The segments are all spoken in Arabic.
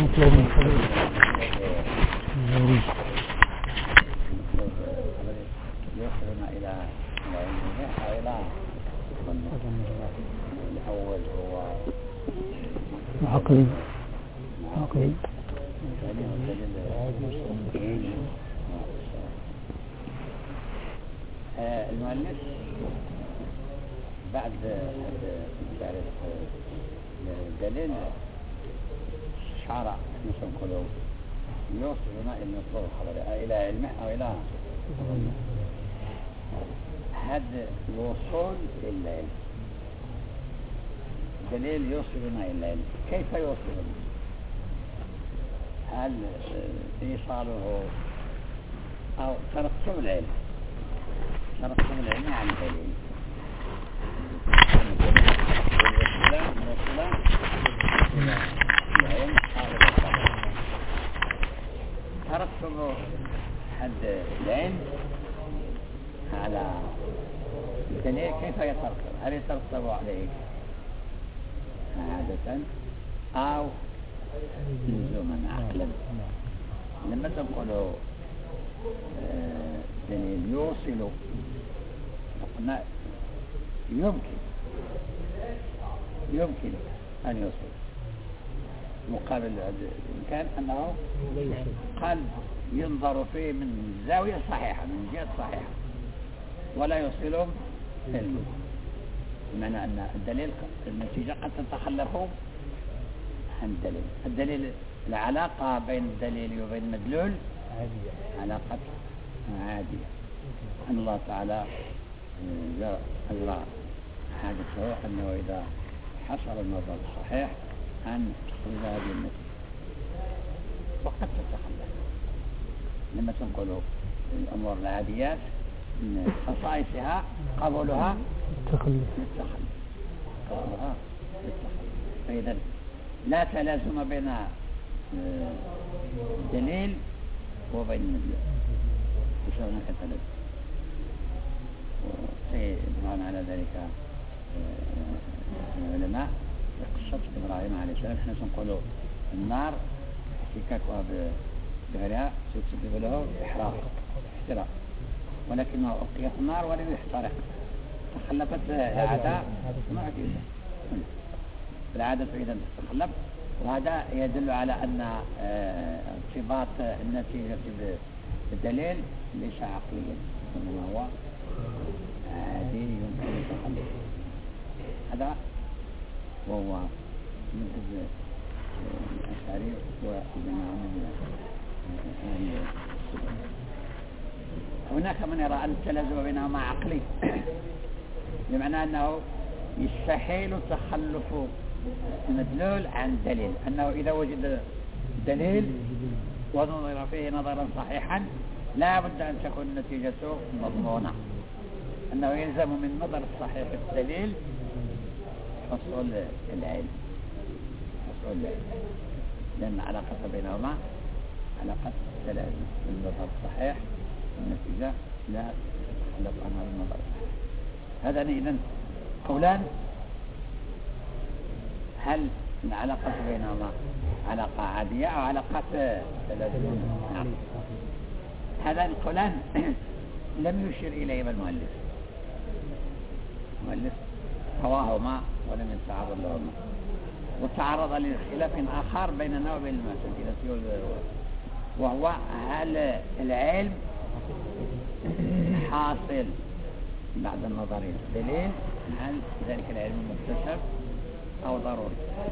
مطلوب من خلال يوصلنا إلى علمه أو إلى الأول هو عقلي المؤلف بعد الدليل شعر نقوله يوصلنا إلى المطلوب الخبري إلى علمه أو إلى هذا الوصول إلى العلم. دليل يوصلنا إلى العلم. كيف يوصلنا؟ هل إيصاله أو ترتب العلم عن الدليل ترتب حد العلم على الدليل. كيف يترتب؟ هل يترتب عليه عادة أو لزوما عقلا؟ لما تقولوا دليل يوصل قلنا يمكن أن يوصل مقابل الإمكان أنه قد ينظر فيه من زاوية صحيحة من جهة صحيحة ولا يوصل علمه، بمعنى أن الدليل النتيجة قد تتخلف عن الدليل العلاقة بين الدليل وبين المدلول علاقة عادية. أن الله تعالى أجرى حاجته أنه إذا حصل النظر الصحيح أن تخرج هذه النتيجة وقد تتخلف. لما تنقل الأمور العاديات من خصائصها قبولها للتخلف. فإذا لا تلازم بين الدليل وبين المدلول، ليس هناك تلازم. وسيدعون على ذلك العلماء بقصة إبراهيم عليه السلام. احنا سنقول النار احتكاكها بغيرها ستسبب له احتراق، ولكنه ألقي في النار ولم يحترق، تخلفت العادة معجزة. العادة إذا تتخلف، وهذا يدل على أن ارتباط النتيجة بالدليل ليس عقليا، إنما هو عادي يمكن التخلف. هذا وهو منتج الأشعري والجماعة من هناك من يرى أن التلازم بينهما عقلي، بمعنى أنه يستحيل تخلف المدلول عن الدليل، أنه إذا وجد دليل ونظر فيه نظرا صحيحا لا بد أن تكون نتيجته مضمونة، أنه يلزم من نظر الصحيح الدليل حصول العلم، لأن علاقة بينهما علاقة تلازم. النظر الصحيح النتيجة لا تتخلف عنها النظر الصحيح. هذا إذن قولان. هل العلاقة بينهما علاقة عادية أو علاقة تلازم؟ هذا القولان لم يشير إليهما المؤلف رواهما ولم يتعرض لهما، وتعرض لخلاف آخر بيننا وبين المعتزلة، وهو هل العلم حاصل بعد النظر إلى الدليل، هل ذلك العلم مكتسب أو ضروري؟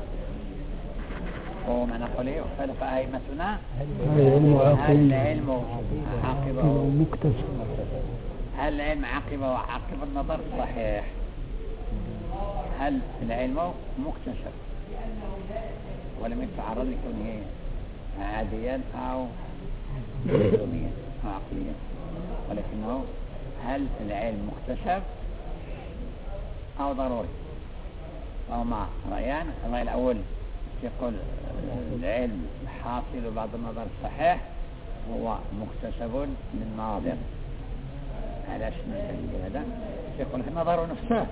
وهو ما نقوله اختلف أئمتنا هل العلم عاقبه مكتسب، هل العلم عاقبه وعاقب النظر الصحيح، هل العلم مكتسب ولم يتعرض لكونه عاديا أو علميا أو عقليا، ولكنه هل العلم مكتسب أو ضروري؟ وهما رأيان. الرأي الأول يقول العلم حاصل بعد النظر الصحيح هو مكتسب من ناظر. علاش نستدل هذا؟ يقول لك النظر نفسه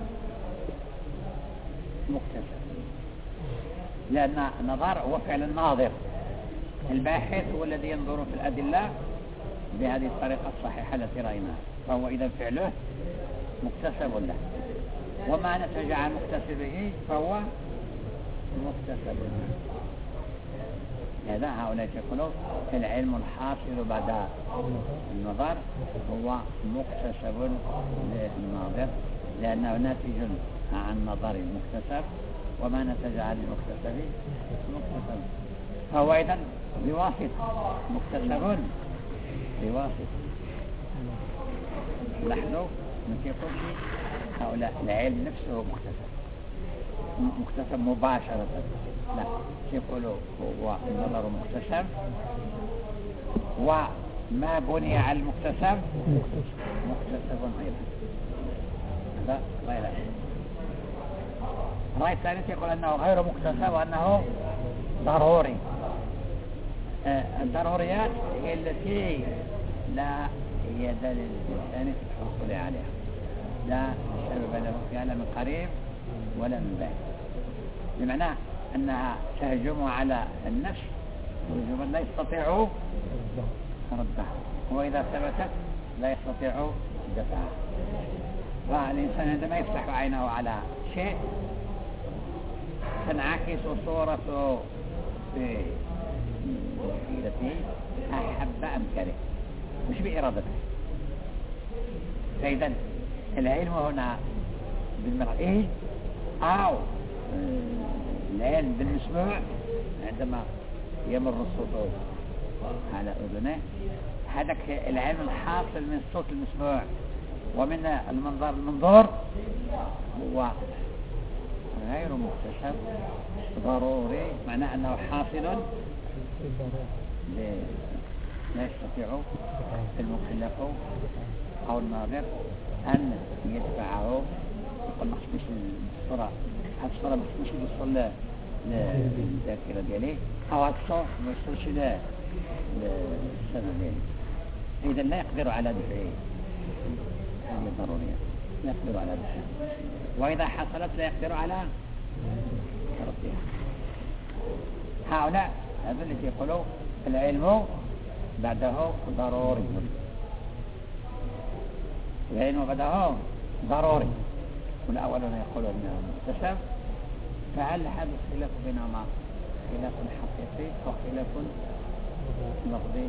مكتسب، لأن النظر هو فعل الناظر، الباحث هو الذي ينظر في الأدلة بهذه الطريقة الصحيحة التي رأيناها، فهو إذا فعله مكتسب له، وما نتج عن مكتسبه فهو مكتسب له. هذا هؤلاء يقولون العلم الحاصل بعد النظر هو مكتسب للناظر، لأنه ناتج عن نظر المكتسب، وما نتج عن المكتسب مكتسب، فهو إذن بواسطة مكتسب بواسطة. لاحظوا ما يقولش هؤلاء العلم نفسه مكتسب مباشرة، لا، يقولوا هو النظر مكتسب، وما بني على المكتسب مكتسب أيضا. هذا رأي لا. الرأي الثاني يقول أنه غير مكتسب وأنه ضروري. الضروريات هي التي لا يد للإنسان في الحصول عليها، لا سبب له فيها لا من قريب ولا من بعيد، بمعنى أنها تهجم على النفس وهجوما لا يستطيع ردها، وإذا ثبتت لا يستطيع دفعها. والإنسان عندما يفتح عينه على شيء تنعكس صورته في مخيلته أحب أم كره، مش بإرادته. فإذا العلم هنا بالمرئي أو العلم بالمسموع، عندما يمر الصوت على أذنه، هذا العلم الحاصل من الصوت المسموع ومن المنظر المنظور هو غير مكتسب ضروري، معناه أنه حاصل لا يستطيع المكلف أو الناظر أن يدفعه. يقول ما خصنيش الصورة، هذه الصورة ما خصنيش توصل للذاكرة ديالي، أو هذا الصوت ما يوصلش للسمع ديالي، إذا لا يقدر على دفعه. هذه ضرورية، لا يقدر على دفعه، وإذا حصلت لا يقدر على ردها. هؤلاء هذا الذي يقولوا العلم بعده ضروري، العلم بعده ضروري، والأولون يقولون أنه مكتسب. فهل هذا الخلاف بينهما خلاف حقيقي أو خلاف لفظي؟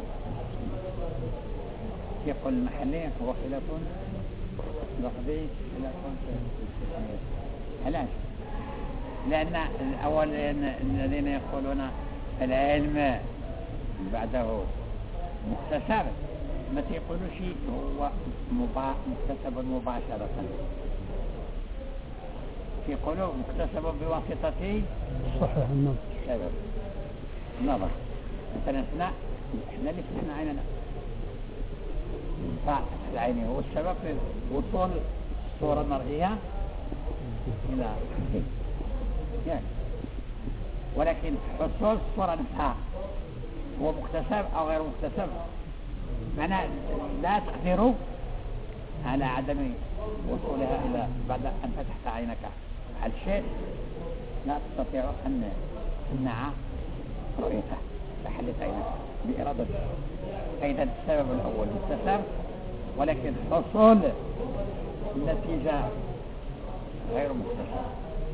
يقول المحلي هو خلاف لفظي، خلاف استثنائي. علاش؟ لأن الأول الذين يقولون العلم بعده مكتسب ما تيقولوا شيء هو مكتسب مباشرة، يقولوا مكتسب بواسطة صحيح النظر. مثلا احنا اللي فتحنا عيننا، فتح العين هو السبب في وصول الصورة المرئية إلى يعني، ولكن حصول الصورة نفسها هو مكتسب أو غير مكتسب، معناه لا تقدر على عدم وصولها إلى بعد أن فتحت عينك على الشيء، لا تستطيع أن تمنع رؤيته، فحلت عينك بإرادتك. فإذا السبب الأول مكتسب، ولكن حصول النتيجة غير مكتسب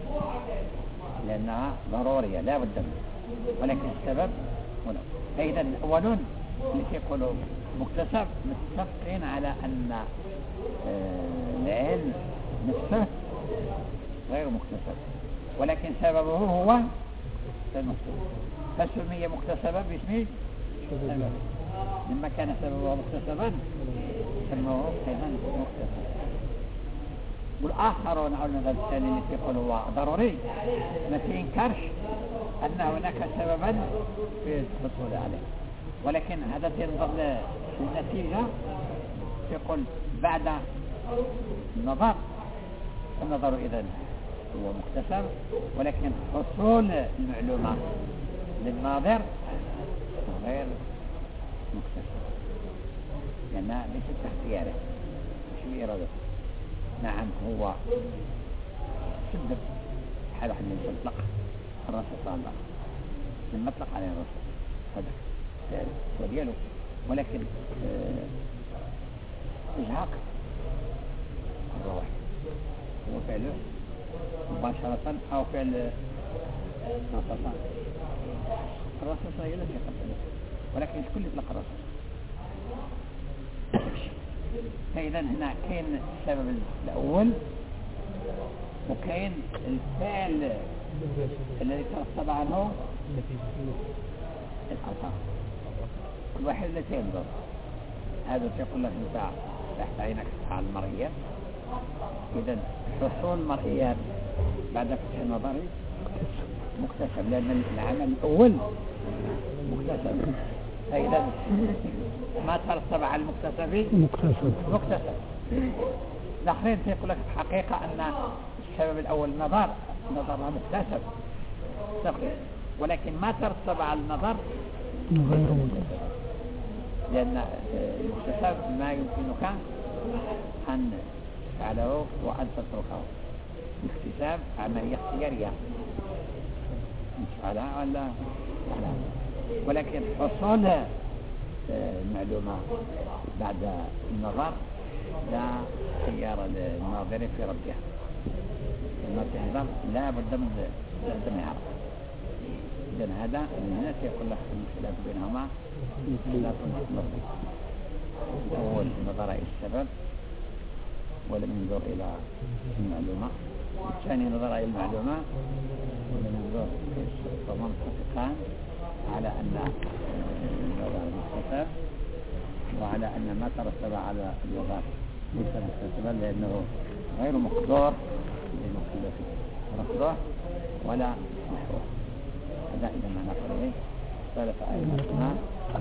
لأنها ضرورية لا بد منها، ولكن السبب هنا. فإذا الأولون اللي يقولوا مكتسب متفقين على أن العلم نفسه غير مكتسب، ولكن سببه هو المكتسب، فسمي مكتسبا باسم سبب. لما كان سببه مكتسبا سموه أيضا مكتسب. والآخرون أو المذهب الثاني اللي يقول هو ضروري ما تنكرش أن هناك سببا في الحصول عليه، ولكن هذا ينظر للنتيجة. يقول بعد النظر إذن هو مكتسب، ولكن حصول المعلومة للناظر غير مكتسب، لأنها ليست باختياره مش بإرادته. نعم هو شدة حال واحد من يطلق الرأس صالح، لما اطلق عليه الرأس هذا ودياله، ولكن إجهاق الروح هو فعله مباشرة أو فعل نصصا. الرصاص هي التي قتلت، ولكن كل يطلق الرصاص. فإذا هنا كاين السبب الأول وكاين الفعل الذي ترتب عنه القطع. كل واحد التي ينظر هذا يقول لك انت تحت عينك على المرئيات. إذا حصول المرئيات بعد فتح النظري مكتسب، لأن العمل الأول مكتسب. فإذا ما ترتب على المكتسب مكتسب. الآخرين يقول لك الحقيقة أن السبب الأول النظر مكتسب، ولكن ما ترتب على النظر غير مكتسب، لأن المكتسب ما يمكنك أن تفعله وأن تتركه. الاكتساب عملية اختيارية تفعلها ولا تفعلها، ولكن حصول المعلومة بعد النظر لا خيار للناظر في ردها. الناظر لا بد من يعرف. إذن هذا من هنا يقول لك الخلاف بينهما خلاف نظري. الأول نظر إلى السبب ولم ينظر إلى المعلومة، الثاني نظر إلى المعلومة ولم ينظر فما متفقان على أن النظر مكتسب وعلى أن ما ترتب على النظر ليس مكتسبا، لأنه غير مقدور لمكلف رفضه ولا محوه. هذا إذا ما نقول إيه اختلف أئمتنا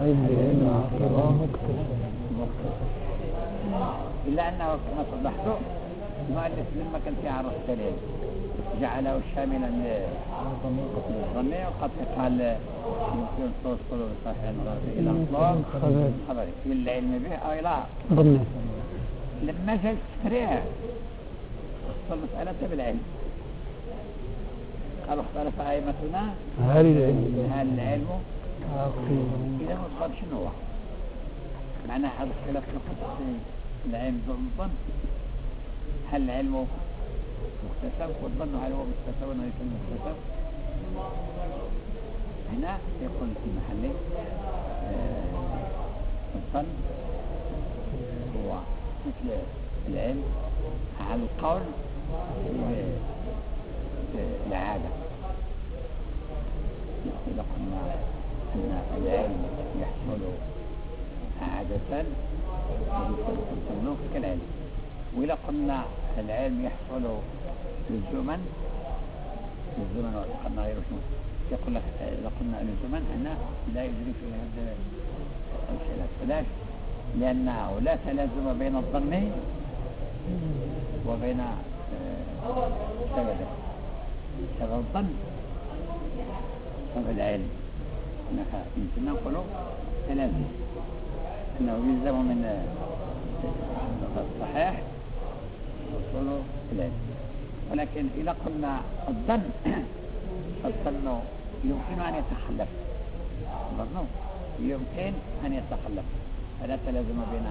إلا أنه كما صلحته المؤلف لما كان يعرف الدليل جعله شاملا للظني، وقد قال يمكن توصل صحيح النظر إلى مطلوب خبري إلى العلم به أو إلى ظني. لما جاء التفريع اختصر المسألة بالعلم، قالوا اختلف أئمتنا هل العلم إذا مصاب شنو هو معنى هذا الخلاف في العلم والظن؟ هل العلم مكتسب والظن هل هو مكتسب ولا ليس مكتسب؟ هنا يقول في محله الظن هو مثل العلم على القول العادة. إذا قلنا أن العلم يحصل عادة الظن كالعلم، وإذا قلنا العلم يحصل لزوما قلنا غير شنو يقول لك إذا قلنا لزوما أنا لا يجري في هذا الخلاف. فلاش لأنه لا تلازم بين الظن وبين سببه. سبب الظن سبب العلم أنك يمكن نقول تلازم أنه يلزم من الصحيح وصوله العلم. ولكن إذا قلنا الظن الظن يمكن أن يتخلف، الظن يمكن أن يتخلف، فلا تلازم بين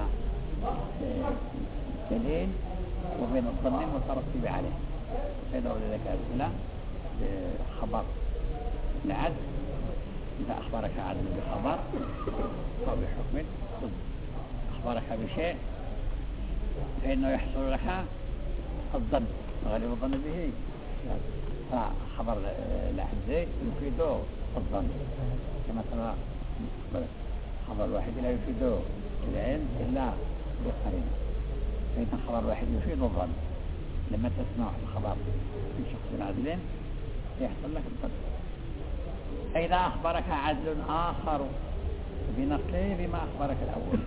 دليل وبين الظن المترتب عليه. فإذا ولذلك أسئلة خبر العدل، إذا أخبرك عدل بخبر أو بحكم أخبرك بشيء فإنه يحصل لك الظن غالب الظن به، فخبر العدل يفيده الظن كما ترى خبر الواحد لا يفيده العلم إلا بقرينه، فإن خبر الواحد يفيد الظن. لما تسمع الخبر من شخص عدل يحصل لك الظن. فإذا أخبرك عدل آخر بنقله بما أخبرك الأول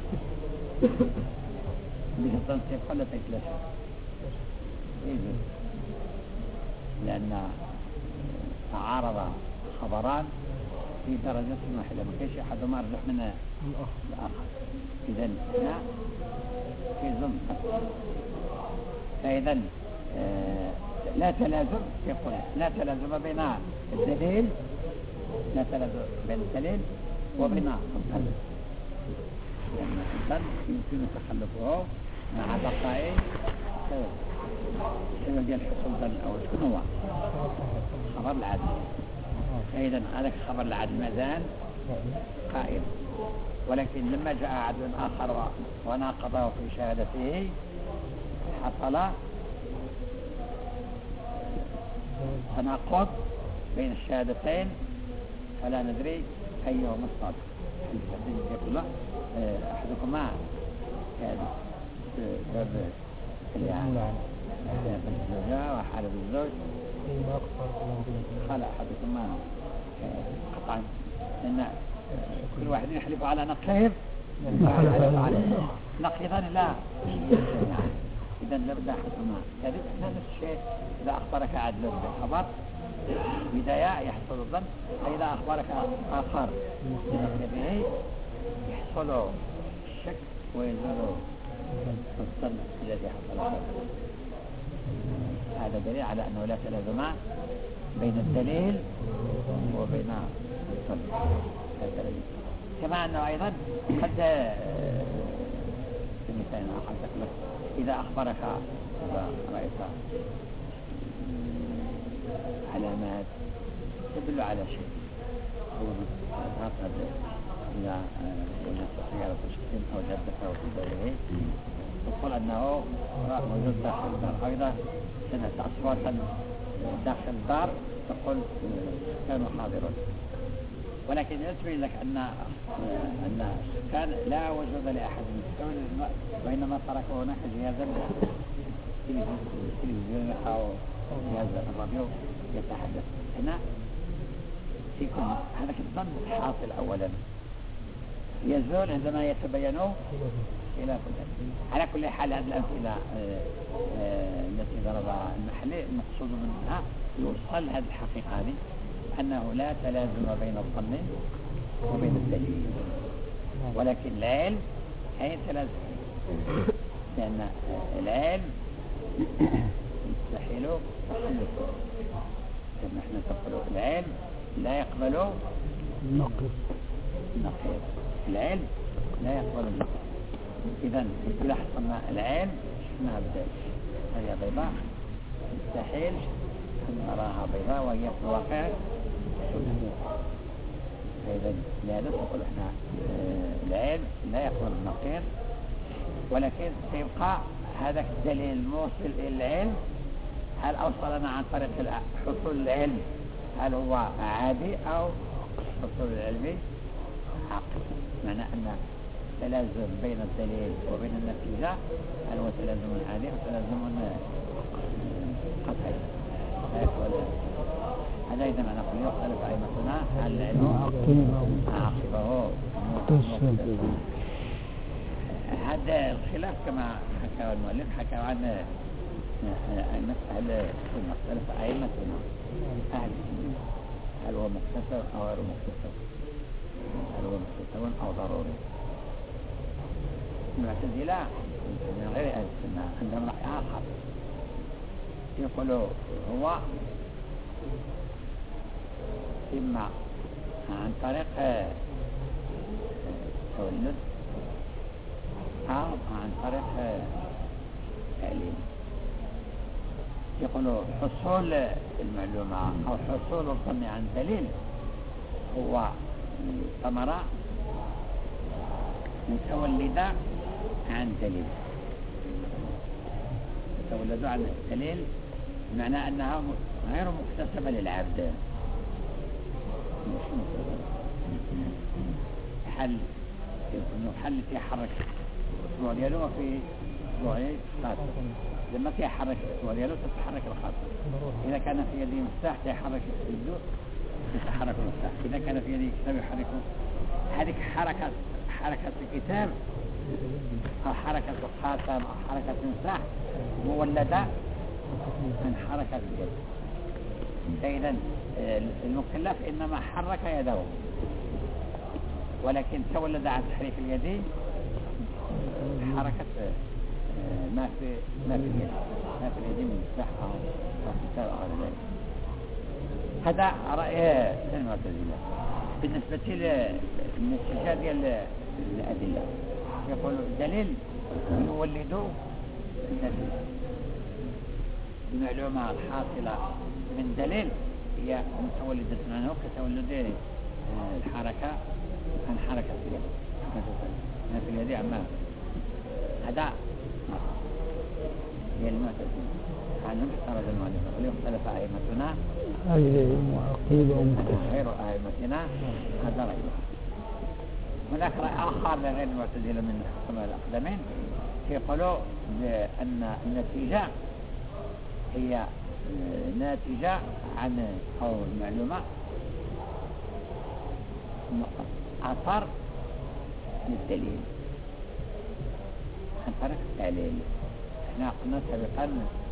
به الظن تبقى لا تتلاشى، لأن تعارض خبران في درجة واحدة، ما كانش أحدهما أرجح من الآخر. إذن هنا في ظن. فإذا لا تلازم يقول لا تلازم بين الدليل، لا تلازم بين الدليل وبين الظن، لأن الظن يمكن تخلفه مع بقاء السبب ديال حصول الظن الأول شنو هو؟ خبر العدل. فإذا هذاك خبر العدل مازال قائم، ولكن لما جاء عدل آخر وناقضه في شهادته حصل تناقض بين الشهادتين، فلا ندري أيهما الصادق. يقول أحدكما كان باب الزوجة وحالة الزوج قال أحدكما قطعا لأن كل واحد يحلف على نقيض نقيضان لا إذا لابد أحدهما كذب. نفس الشيء إذا أخبرك عدل بالخبر بداية يحصل الظن، فإذا أخبرك آخر به يحصل الشك ويزول الظن الذي حصل. هذا دليل على أنه لا تلازم بين الدليل وبين الظن. كما أنه أيضا قد في مثال آخر تقول إذا أخبرك إذا رأيت علامات تدل على شيء إذا وجدت سيارة شخص أو جدته في دوره تقول أنه موجود داخل الدار، أيضا سمعت أصواتا داخل الدار تقول كانوا حاضرون، ولكن يتبين لك أن السكان لا وجود لأحد من وإنما تركوا هناك جهازا تلفزيون أو جهاز الراديو يتحدث. هنا يكون هذا الظن حاصل أولا يزول عندما يتبين خلاف ذلك. على كل حال هذه الأمثلة التي ضربها المحلي المقصود منها يوصل هذه الحقيقة هذه أنه لا تلازم بين الظن وبين الدليل، ولكن العلم أي تلازم، لأن العلم يستحيل تخلفه. كما احنا نقول العلم لا يقبل النقيض، العلم لا يقبل النقيض. إذا إذا حصلنا العلم شفناها بداية هي بيضاء يستحيل أن نراها بيضاء وهي في الواقع فإذا لهذا نقول احنا العلم لا يقبل النقيض، ولكن سيبقى هذا الدليل الموصل إلى العلم هل أوصلنا عن طريق حصول العلم هل هو عادي أو حصول العلم عقل. معنى أن تلازم بين الدليل وبين النتيجة هل هو تلازم عادي أو تلازم قطعي. هذا إذا ما نقول يختلف أئمتنا هل العلم عاقبه. هذا الخلاف كما حكى المؤلف حكى عن أهل السنة، اختلف أئمتنا أهل السنة هل هو مكتسب أو غير مكتسب، هل هو مكتسب أو ضروري. المعتزلة من غير أهل السنة عندهم رأي آخر يقولوا هو إما عن طريق تولد أو عن طريق تعليم. يقولوا حصول المعلومة أو حصول الظن عن دليل هو ثمرة متولدة عن دليل، متولدة عن الدليل بمعنى أنها غير مكتسبة للعبد. حل الحل يحرك الأسبوع دياله وفي أسبوعي خاصة، لما يحرك الأسبوع دياله تتحرك الخاصة. إذا كان في يده مفتاح يحرك يده يتحرك المفتاح، إذا كان في يده كتاب يحركه. هذه حركة الكتاب أو حركة الخاتم أو حركة المفتاح مولدة عن حركة اليد. فإذا المكلف إنما حرك يده، ولكن تولد عن تحريك اليد حركة ما في اليد، ما في اليد من مفتاح أو كتاب أو غير ذلك. هذا رأي المعتزلة. بالنسبة للنتيجة ديال الأدلة يقولوا الدليل يولد النتيجة. المعلومة الحاصلة من دليل هي متولدة عنه كتولد الحركة عن حركة اليد في اليد عما هذا هي المعتزلة عنهم افترض المؤلف اليوم اختلف أئمتنا غير أئمتنا هذا رأيه. هناك رأي آخر لغير المعتزلة من الحكماء الأقدمين يقولوا بأن النتيجة هي ناتجة عن أو المعلومة أثر للدليل عن طريق التعليل. احنا قلنا سابقا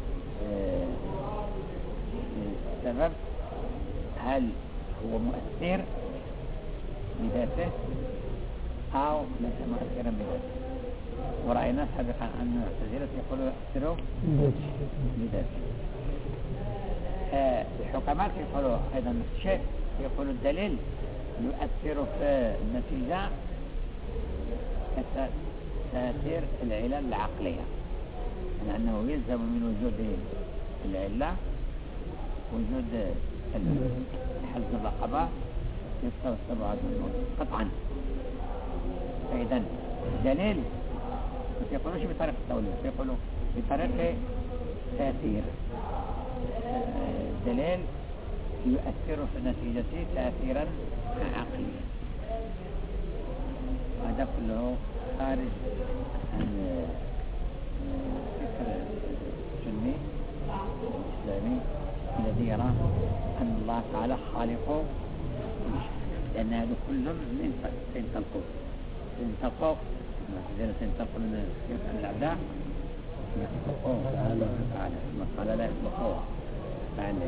السبب هل هو مؤثر بذاته أو ليس مؤثرا بذاته، ورأينا سابقا أن المعتزلة يقولوا يؤثروا بذاته. الحكماء يقولوا أيضا نفس الشيء، يقولوا الدليل يؤثر في النتيجة كتأثير العلل العقلية، لأنه يلزم من وجود العلة وجود حز الرقبة يستوصل هذا الموت قطعا. فإذا الدليل ما يقولوش بطريقة التوليد، يقولوا بطريقة تأثير. الدليل يؤثر في النتيجة تأثيرا عقليا. هذا كله خارج عن فكر السني الإسلامي الذي يرى أن الله تعالى خالق كل شيء، لأن هذا كلهم سينطلقوا سينطلقوا من يفعل الأعداء يخلقوه تعالى ثم قال لا يخلقوه تعالى.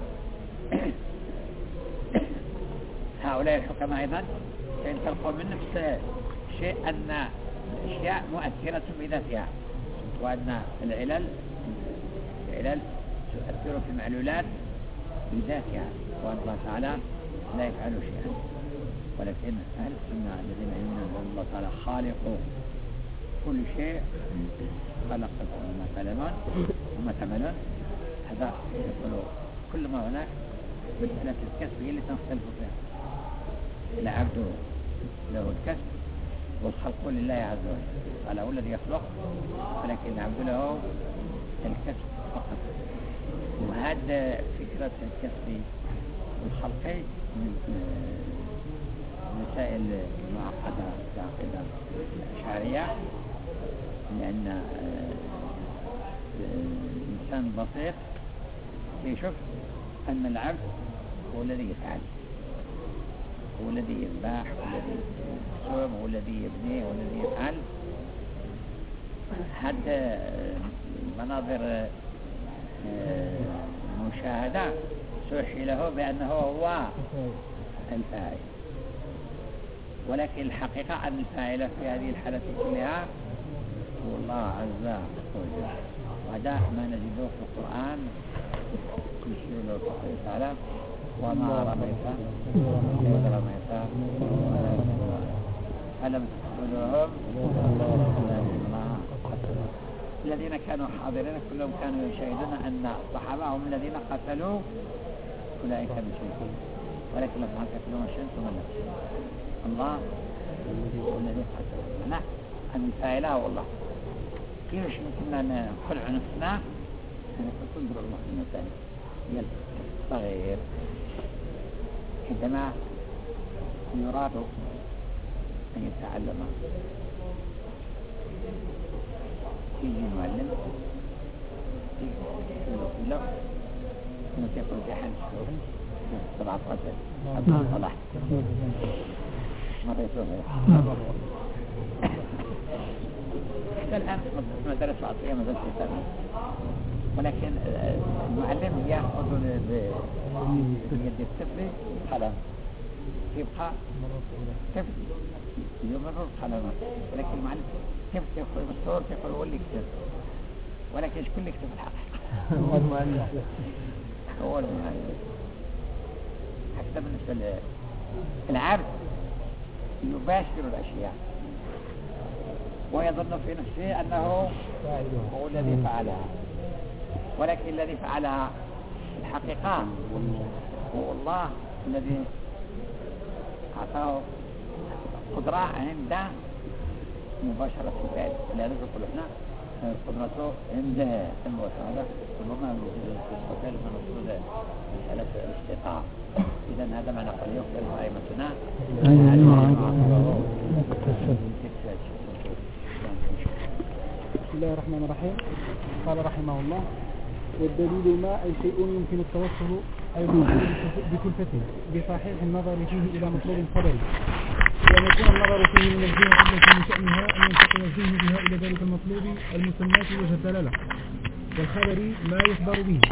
هؤلاء الحكماء أيضا سينطلقوا من نفس الشيء أن الأشياء مؤثرة بذاتها، وأن العلل تؤثر في المعلولات بذاتها، وأن الله تعالى لا يفعل شيئا. ولكن أهل السنة الذين يؤمنون بأن الله تعالى خالق كل شيء، خلق وما تعملون، هذا يقولوا كل ما هناك مسألة الكسب هي اللي تختلف فيها. العبد له الكسب والخلق لله عز وجل، قال هو الذي يخلق، ولكن العبد له الكسب فقط. وهذا فكرة الكسب والخلق من مسائل معقدة في العقيدة الأشعرية، لأن الإنسان البسيط يشوف أن العبد هو الذي يفعل، هو الذي يذبح، هو الذي يصوم، هو الذي يبني، هو الذي يفعل. هذا مناظر مشاهدة سوحي له بأنه هو الفاعل، ولكن الحقيقة أن الفاعل في هذه الحالة كلها هو الله عز وجل. وهذا ما نجده في القرآن يشير له سبحانه وتعالى: وما رميت إذ رميت ألم تقتلوهم الله قتل. الذين كانوا حاضرين كلهم كانوا يشاهدون أن الصحابة هم الذين قتلوا أولئك المشركين، ولكن لم يقتلوا شيئا ثم نفسه. الله هو الذي قتل، نحن الفاعل هو الله. كيف يمكننا أن نخلع نفسنا؟ تنظر المحسن الثاني هي الصغير. عندما يراد أن يتعلم يجي المعلم يقول له أنه يقول في حال الشهور 17 عبد الصلاح ماذا يسوي حتى الآن مدرسة عصرية مدرسة ثانية، ولكن المعلم يأخذ بيد الطفل قلم، يبقى طفل يمرر قلمه، ولكن المعلم كيف يقول بالصور يقول هو اللي يكتب، ولكن شكون اللي يكتب الحقيقة؟ هو المعلم. حتى بالنسبة العبد يباشر الأشياء ويظن في نفسه أنه هو الذي فعلها، ولكن الذي فعلها الحقيقة هو الله الذي أعطاه قدرة عند مباشرة الفعل. لذلك يقول احنا قدرته عند المباشرة. هذا ربما يوجد في الصفات من أصول مسألة الاستقامة. إذا هذا معنى قال يقبل أئمتنا. بسم الله الرحمن الرحيم. قال رحمه الله: والدليل ما أي شيء يمكن التوصل أي بكلفته بصحيح النظر فيه إلى مطلوب الخبر، وأن يكون النظر فيه من الجهة التي من شأنها أن ينتقل الذهن بها إلى ذلك المطلوب المسمى وجه الدلالة، والخبر ما يخبر به